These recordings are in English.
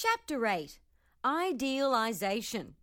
Chapter 8. Idealization.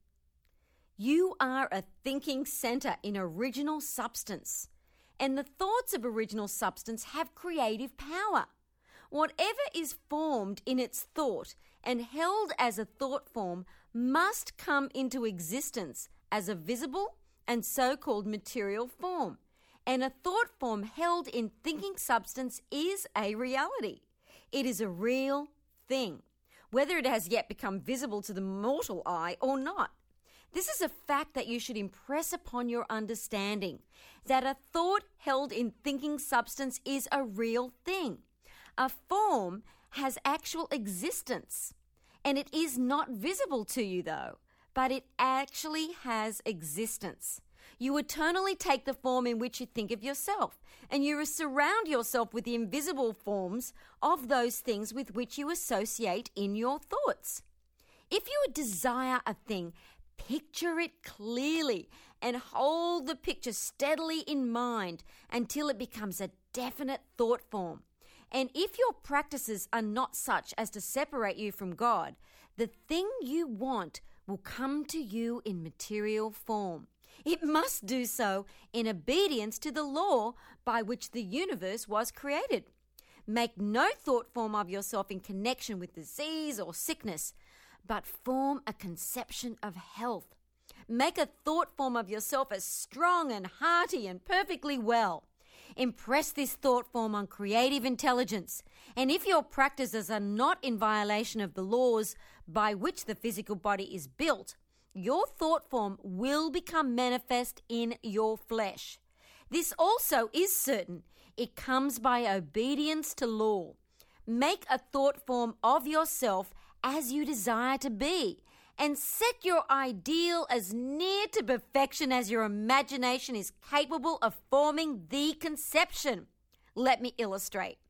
You are a thinking centre in original substance, and the thoughts of original substance have creative power. Whatever is formed in its thought and held as a thought form must come into existence as a visible and so-called material form, and a thought form held in thinking substance is a reality. It is a real thing, whether it has yet become visible to the mortal eye or not. This is a fact that you should impress upon your understanding, that a thought held in thinking substance is a real thing. A form has actual existence, and it is not visible to you though, but it actually has existence. You eternally take the form in which you think of yourself, and you surround yourself with the invisible forms of those things with which you associate in your thoughts. If you desire a thing, picture it clearly and hold the picture steadily in mind until it becomes a definite thought form. And if your practices are not such as to separate you from God, the thing you want will come to you in material form. It must do so in obedience to the law by which the universe was created. Make no thought form of yourself in connection with disease or sickness, but form a conception of health. Make a thought form of yourself as strong and hearty and perfectly well. Impress this thought form on creative intelligence, and if your practices are not in violation of the laws by which the physical body is built, your thought form will become manifest in your flesh. This also is certain. It comes by obedience to law. Make a thought form of yourself as you desire to be, and set your ideal as near to perfection as your imagination is capable of forming the conception. Let me illustrate.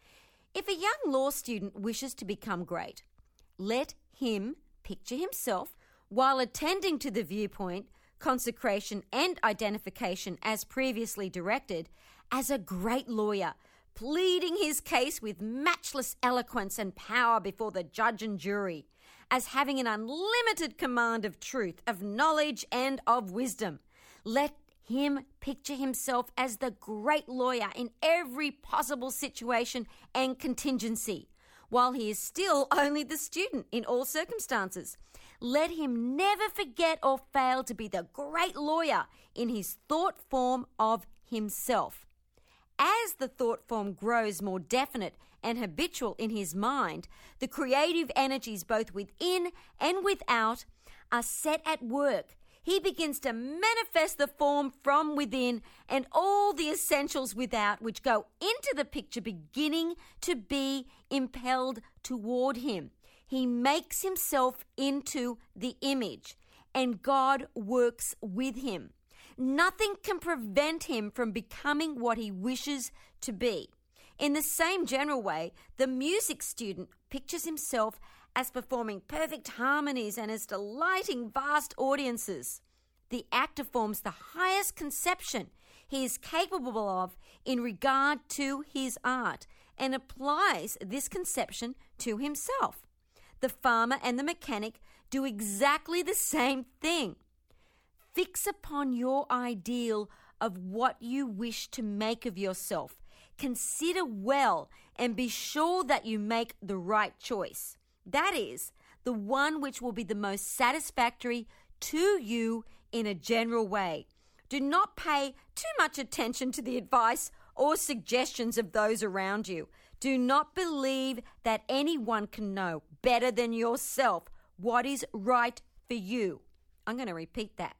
If a young law student wishes to become great, let him picture himself while attending to the viewpoint, consecration, and identification as previously directed, as a great lawyer, pleading his case with matchless eloquence and power before the judge and jury, as having an unlimited command of truth, of knowledge, and of wisdom. Let him picture himself as the great lawyer in every possible situation and contingency, while he is still only the student in all circumstances. Let him never forget or fail to be the great lawyer in his thought form of himself. As the thought form grows more definite and habitual in his mind, the creative energies both within and without are set at work. He begins to manifest the form from within, and all the essentials without which go into the picture beginning to be impelled toward him. He makes himself into the image, and God works with him. Nothing can prevent him from becoming what he wishes to be. In the same general way, the music student pictures himself as performing perfect harmonies and as delighting vast audiences. The actor forms the highest conception he is capable of in regard to his art and applies this conception to himself. The farmer and the mechanic do exactly the same thing. Fix upon your ideal of what you wish to make of yourself. Consider well and be sure that you make the right choice. That is, the one which will be the most satisfactory to you in a general way. Do not pay too much attention to the advice or suggestions of those around you. Do not believe that anyone can know better than yourself what is right for you. I'm going to repeat that.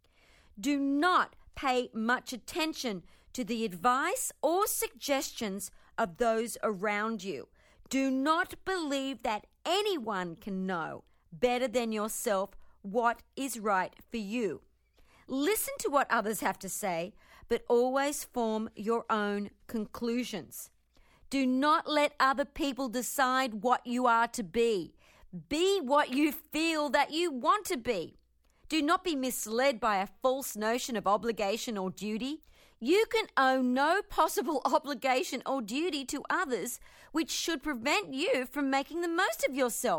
Do not pay much attention to the advice or suggestions of those around you. Do not believe that anyone can know better than yourself what is right for you. Listen to what others have to say, but always form your own conclusions. Do not let other people decide what you are to be. Be what you feel that you want to be. Do not be misled by a false notion of obligation or duty. You can owe no possible obligation or duty to others which should prevent you from making the most of yourself,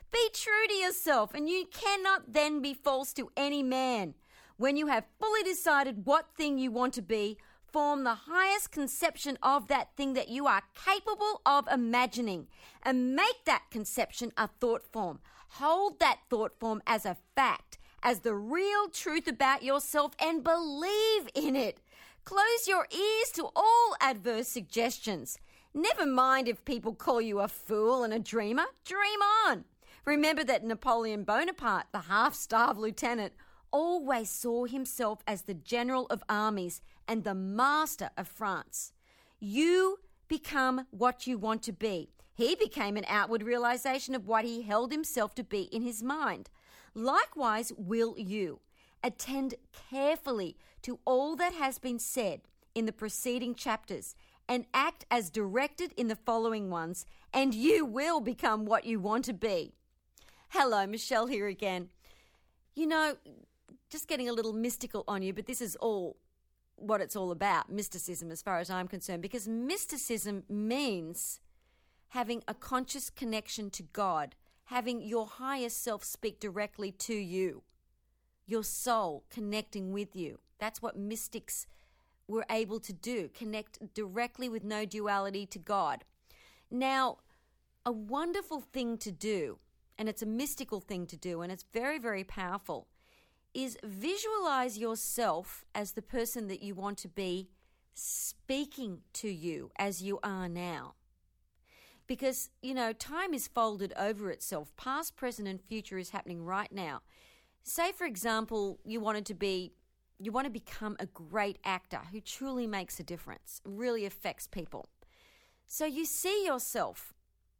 Be true to yourself, and you cannot then be false to any man. When you have fully decided what thing you want to be, form the highest conception of that thing that you are capable of imagining, and make that conception a thought form. Hold that thought form as a fact, as the real truth about yourself, and believe in it. Close your ears to all adverse suggestions. Never mind if people call you a fool and a dreamer. Dream on. Remember that Napoleon Bonaparte, the half-starved lieutenant, always saw himself as the general of armies and the master of France. You become what you want to be. He became an outward realization of what he held himself to be in his mind. Likewise will you. Attend carefully to all that has been said in the preceding chapters and act as directed in the following ones, and you will become what you want to be. Hello, Michelle here again. You know, just getting a little mystical on you, but this is all what it's all about, mysticism as far as I'm concerned, because mysticism means having a conscious connection to God, having your higher self speak directly to you, your soul connecting with you. That's what mystics were able to do, connect directly with no duality to God. Now, a wonderful thing to do, and it's a mystical thing to do, and it's very, very powerful, is visualize yourself as the person that you want to be speaking to you as you are now. Because, you know, time is folded over itself. Past, present, and future is happening right now. Say, for example, you want to become a great actor who truly makes a difference, really affects people. So you see yourself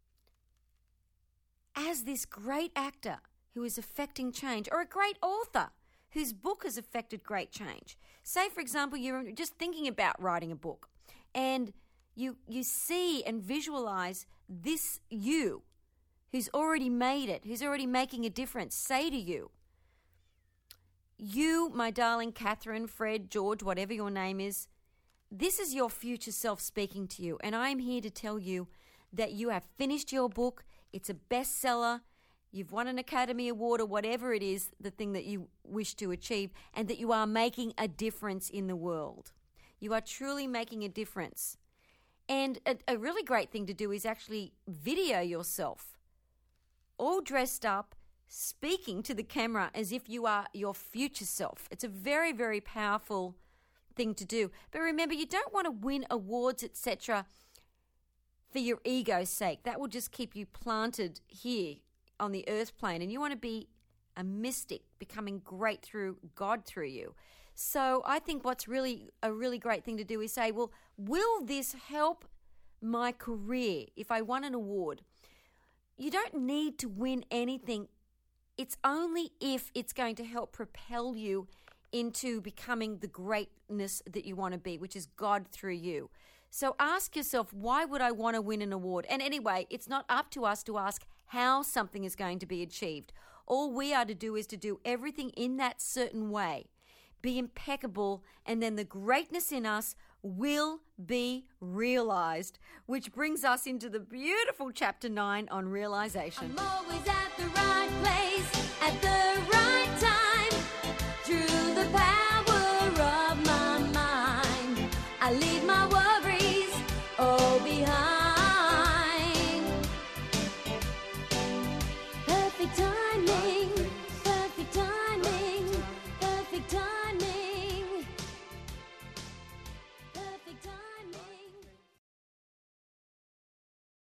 as this great actor who is affecting change, or a great author whose book has affected great change. Say, for example, you're just thinking about writing a book, and you see and visualize this you who's already made it, who's already making a difference, say to you, you, my darling Catherine, Fred, George, whatever your name is, this is your future self speaking to you, and I'm here to tell you that you have finished your book, it's a bestseller, you've won an Academy Award or whatever it is, the thing that you wish to achieve, and that you are making a difference in the world. You are truly making a difference. And a really great thing to do is actually video yourself, all dressed up, speaking to the camera as if you are your future self. It's a very, very powerful thing to do. But remember, you don't want to win awards, etc., for your ego's sake. That will just keep you planted here on the earth plane, and you want to be a mystic, becoming great through God through you. So I think what's really a really great thing to do is say, well, will this help my career if I won an award? You don't need to win anything. It's only if it's going to help propel you into becoming the greatness that you want to be, which is God through you. So ask yourself, why would I want to win an award? And anyway, it's not up to us to ask how something is going to be achieved. All we are to do is to do everything in that certain way, be impeccable, and then the greatness in us will be realized, which brings us into the beautiful chapter 9 on realization. I'm always at the right place, at the right time, through the power of my mind. I leave my worries all behind. Perfect timing.